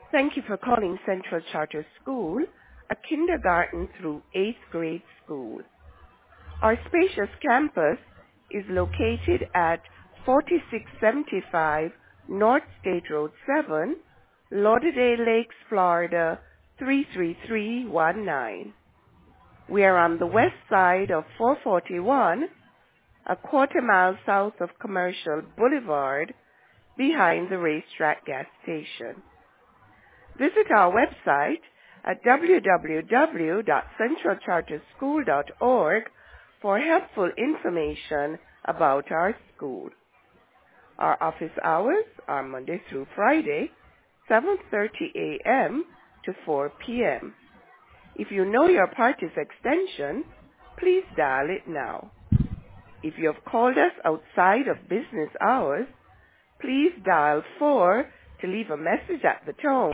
Thank you for calling Central Charter School, a kindergarten through 8th grade school. Our spacious campus is located at 4675 North State Road 7, Lauderdale Lakes, Florida 33319. We are on the west side of 441, a quarter mile south of Commercial Boulevard, behind the racetrack gas station. Visit our website at www.centralcharterschool.org for helpful information about our school. Our office hours are Monday through Friday, 7:30 a.m. to 4 p.m. If you know your party's extension, please dial it now. If you have called us outside of business hours, please dial 4 to leave a message at the tone.